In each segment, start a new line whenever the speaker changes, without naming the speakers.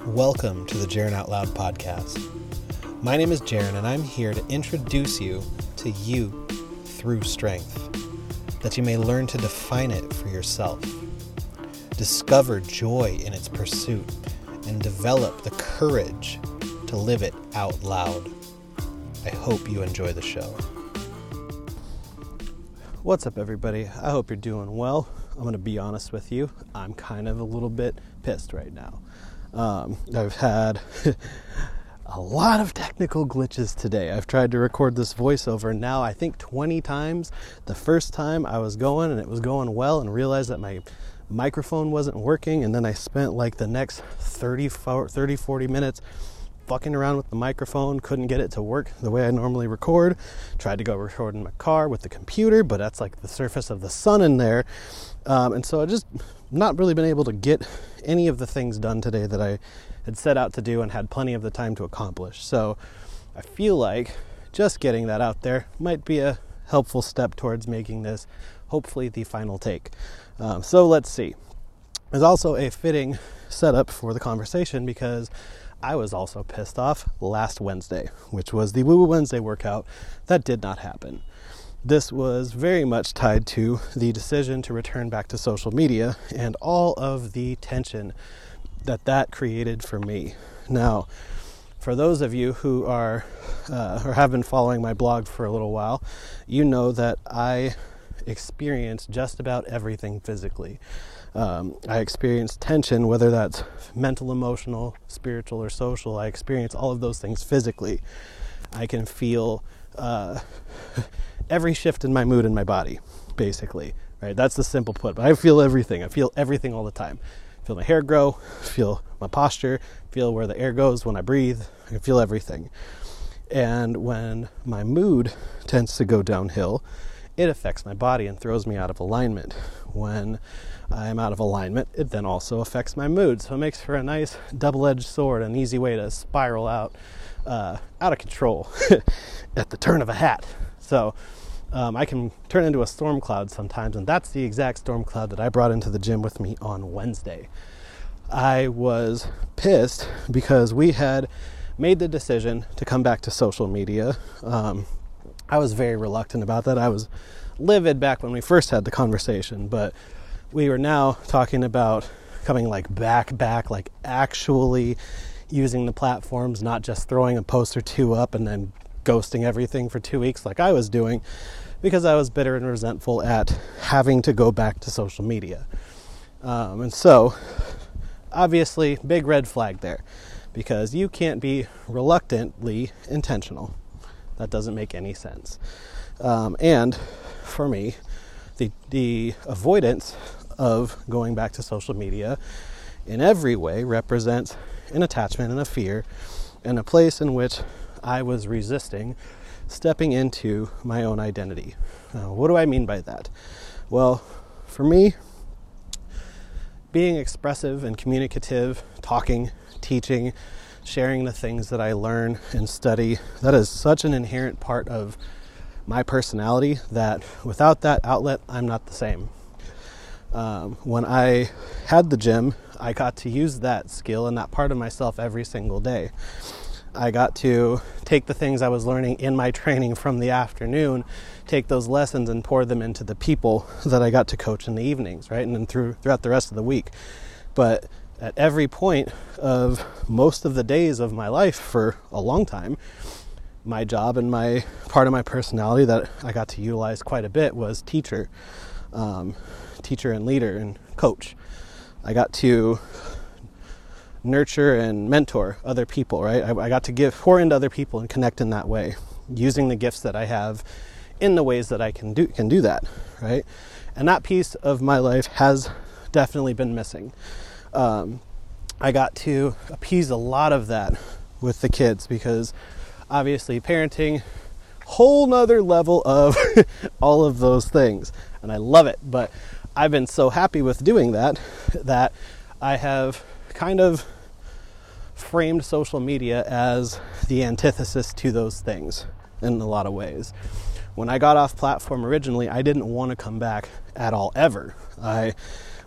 Welcome to the Jaren Out Loud podcast. My name is Jaren, and I'm here to introduce you to you through strength, that you may learn to define it for yourself, discover joy in its pursuit, and develop the courage to live it out loud. I hope you enjoy the show. What's up, everybody? I hope you're doing well. I'm going to be honest with you. I'm kind of a little bit pissed right now. I've had a lot of technical glitches today. I've tried to record this voiceover now, I think 20 times. The first time I was going and it was going well and realized that my microphone wasn't working, and then I spent like the next 40 minutes fucking around with the microphone, couldn't get it to work the way I normally record. Tried to go record in my car with the computer, but that's like the surface of the sun in there. And so I just not really been able to get any of the things done today that I had set out to do and had plenty of the time to accomplish. So I feel like just getting that out there might be a helpful step towards making this hopefully the final take. So let's see. There's also a fitting setup for the conversation because I was also pissed off last Wednesday, which was the Woo Woo Wednesday workout that did not happen. This was very much tied to the decision to return back to social media and all of the tension that created for me. Now, for those of you who are or have been following my blog for a little while, you know that I experience just about everything physically. I experience tension, whether that's mental, emotional, spiritual, or social. I experience all of those things physically. I can feel every shift in my mood in my body, basically, right? That's the simple put, but I feel everything. I feel everything all the time. I feel my hair grow, feel my posture, feel where the air goes when I breathe. I can feel everything. And when my mood tends to go downhill, it affects my body and throws me out of alignment. When I'm out of alignment, it then also affects my mood. So it makes for a nice double-edged sword, an easy way to spiral out of control at the turn of a hat. So I can turn into a storm cloud sometimes, and that's the exact storm cloud that I brought into the gym with me on Wednesday. I was pissed because we had made the decision to come back to social media. I was very reluctant about that. I was livid back when we first had the conversation, but we were now talking about coming back, like actually using the platforms, not just throwing a post or two up and then ghosting everything for 2 weeks like I was doing, because I was bitter and resentful at having to go back to social media. And so, obviously, big red flag there, because you can't be reluctantly intentional. That doesn't make any sense. And for me, the avoidance of going back to social media in every way represents an attachment and a fear and a place in which I was resisting stepping into my own identity. What do I mean by that? Well, for me, being expressive and communicative, talking, teaching, sharing the things that I learn and study, that is such an inherent part of my personality that without that outlet, I'm not the same. When I had the gym, I got to use that skill and that part of myself every single day. I got to take the things I was learning in my training from the afternoon, take those lessons and pour them into the people that I got to coach in the evenings, right? And then throughout the rest of the week. But at every point of most of the days of my life for a long time, my job and my part of my personality that I got to utilize quite a bit was teacher and leader and coach. I got to nurture and mentor other people, right? I got to pour into other people and connect in that way, using the gifts that I have in the ways that I can do that, right? And that piece of my life has definitely been missing. I got to appease a lot of that with the kids because obviously parenting, whole nother level of all of those things. And I love it, but I've been so happy with doing that I have kind of framed social media as the antithesis to those things in a lot of ways. When I got off platform originally, I didn't want to come back at all, ever. I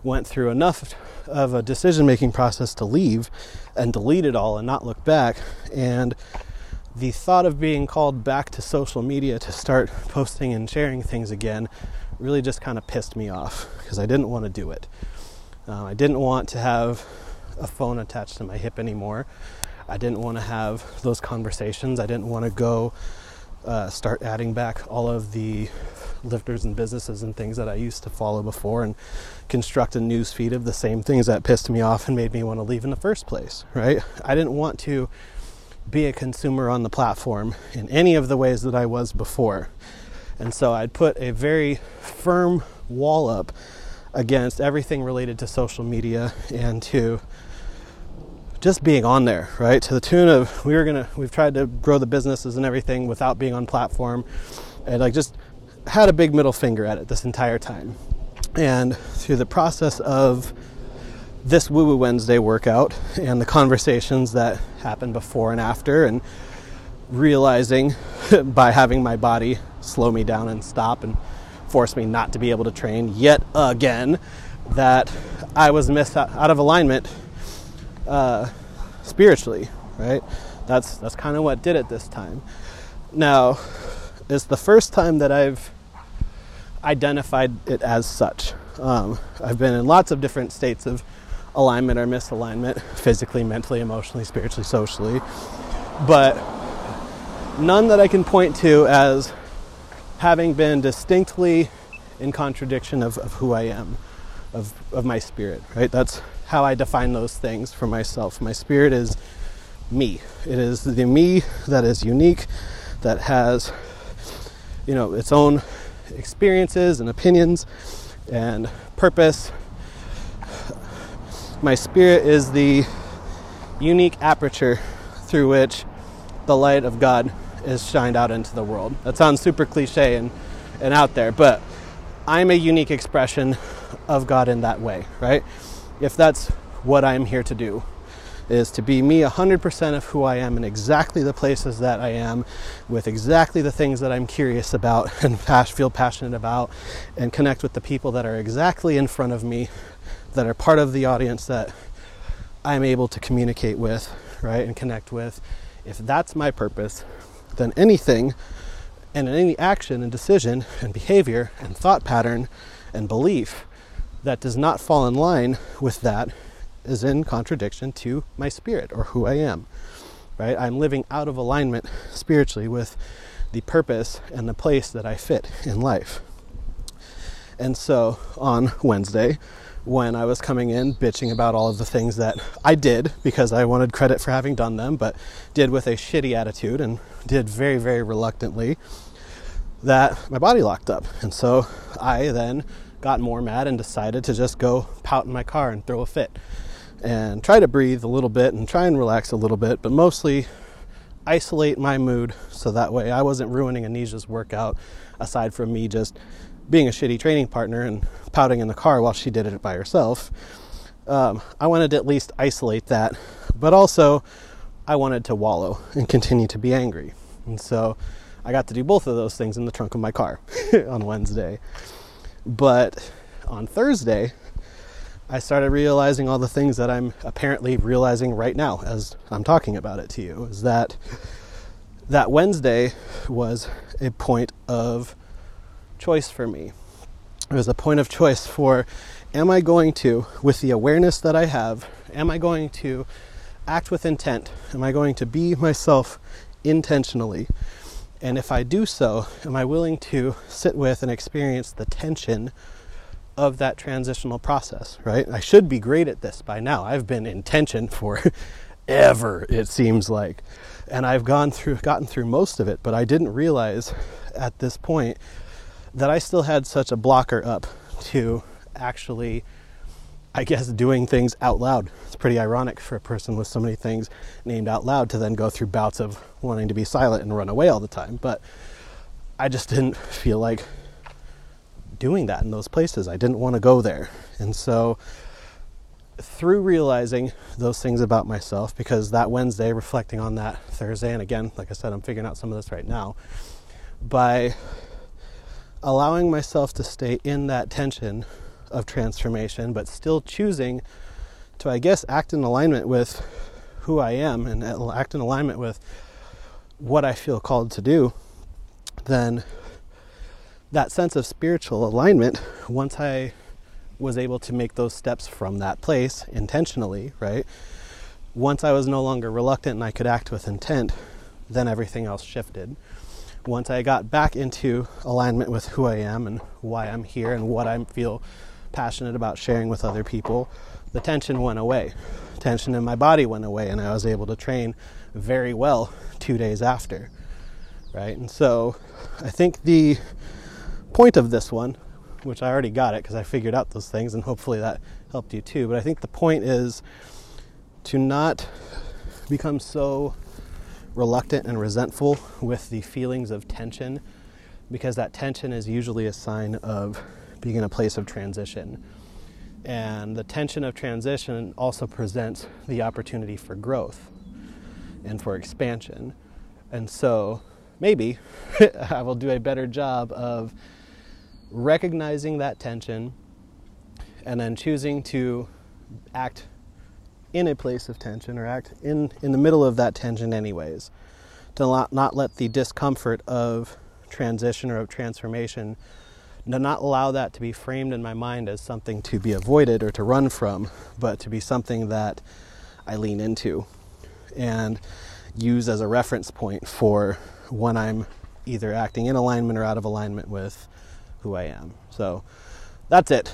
went through enough of a decision-making process to leave and delete it all and not look back. And the thought of being called back to social media to start posting and sharing things again really just kind of pissed me off, because I didn't want to do it. I didn't want to have a phone attached to my hip anymore. I didn't want to have those conversations. I didn't want to go start adding back all of the lifters and businesses and things that I used to follow before and construct a news feed of the same things that pissed me off and made me want to leave in the first place, right? I didn't want to be a consumer on the platform in any of the ways that I was before. And so I'd put a very firm wall up against everything related to social media and to just being on there, right? To the tune of we've tried to grow the businesses and everything without being on platform, and like just had a big middle finger at it this entire time. And through the process of this Woo Woo Wednesday workout and the conversations that happened before and after, and realizing by having my body slow me down and stop and force me not to be able to train yet again, that I was out of alignment spiritually, right? That's kind of what did it this time. Now, it's the first time that I've identified it as such. I've been in lots of different states of alignment or misalignment, physically, mentally, emotionally, spiritually, socially, but none that I can point to as having been distinctly in contradiction of who I am, of my spirit, right? That's how I define those things for myself. My spirit is me. It is the me that is unique, that has, its own experiences and opinions and purpose. My spirit is the unique aperture through which the light of God is shined out into the world. That sounds super cliche and out there, but I'm a unique expression of God in that way, right? If that's what I'm here to do, is to be me 100% of who I am in exactly the places that I am, with exactly the things that I'm curious about and feel passionate about, and connect with the people that are exactly in front of me, that are part of the audience that I'm able to communicate with, right, and connect with. If that's my purpose, then anything and any action and decision and behavior and thought pattern and belief that does not fall in line with that is in contradiction to my spirit or who I am, right? I'm living out of alignment spiritually with the purpose and the place that I fit in life. And so on Wednesday, when I was coming in bitching about all of the things that I did because I wanted credit for having done them, but did with a shitty attitude and did very, very reluctantly, that my body locked up. And so I then got more mad and decided to just go pout in my car and throw a fit and try to breathe a little bit and try and relax a little bit, but mostly isolate my mood so that way I wasn't ruining Anisha's workout, aside from me just being a shitty training partner and pouting in the car while she did it by herself. I wanted to at least isolate that, but also I wanted to wallow and continue to be angry. And so I got to do both of those things in the trunk of my car on Wednesday. But on Thursday, I started realizing all the things that I'm apparently realizing right now as I'm talking about it to you, is that Wednesday was a point of choice for me. It was a point of choice for, am I going to, with the awareness that I have, am I going to act with intent? Am I going to be myself intentionally? And if I do so, am I willing to sit with and experience the tension of that transitional process, right? I should be great at this by now. I've been in tension for ever, it seems like. And I've gotten through most of it, but I didn't realize at this point that I still had such a blocker up to actually, I guess, doing things out loud. It's pretty ironic for a person with so many things named out loud to then go through bouts of wanting to be silent and run away all the time. But I just didn't feel like doing that in those places. I didn't want to go there. And so through realizing those things about myself, because that Wednesday, reflecting on that Thursday, and again, like I said, I'm figuring out some of this right now, by allowing myself to stay in that tension of transformation, but still choosing to, I guess, act in alignment with who I am and act in alignment with what I feel called to do, then that sense of spiritual alignment, once I was able to make those steps from that place intentionally, right? Once I was no longer reluctant and I could act with intent, then everything else shifted. Once I got back into alignment with who I am and why I'm here and what I feel passionate about sharing with other people, the tension went away. Tension in my body went away, and I was able to train very well 2 days after, right? And so I think the point of this one, which I already got it because I figured out those things, and hopefully that helped you too, but I think the point is to not become so reluctant and resentful with the feelings of tension, because that tension is usually a sign of being in a place of transition. And the tension of transition also presents the opportunity for growth and for expansion. And so maybe I will do a better job of recognizing that tension and then choosing to act in a place of tension, or act in the middle of that tension anyways, to not let the discomfort of transition or of transformation, to not allow that to be framed in my mind as something to be avoided or to run from, but to be something that I lean into and use as a reference point for when I'm either acting in alignment or out of alignment with who I am. So that's it.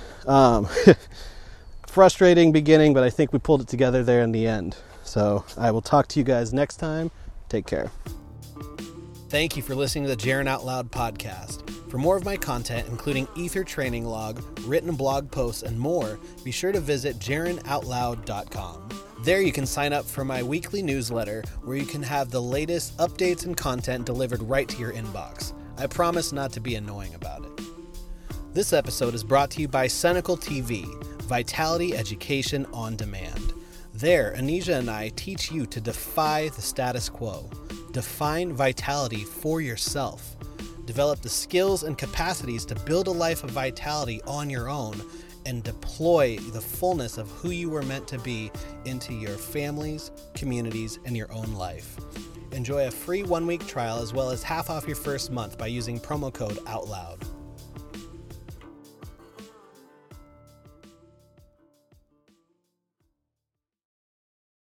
Frustrating beginning, but I think we pulled it together there in the end. So I will talk to you guys next time. Take care. Thank you for listening to the Jaren Out Loud podcast. For more of my content, including Ether training log, written blog posts, and more, be sure to visit JarenOutLoud.com. There you can sign up for my weekly newsletter, where you can have the latest updates and content delivered right to your inbox. I promise not to be annoying about it. This episode is brought to you by Cenacle TV, Vitality Education on Demand. There, Anisha and I teach you to defy the status quo. Define vitality for yourself. Develop the skills and capacities to build a life of vitality on your own, and deploy the fullness of who you were meant to be into your families, communities, and your own life. Enjoy a free 1-week trial as well as half off your first month by using promo code OUTLOUD.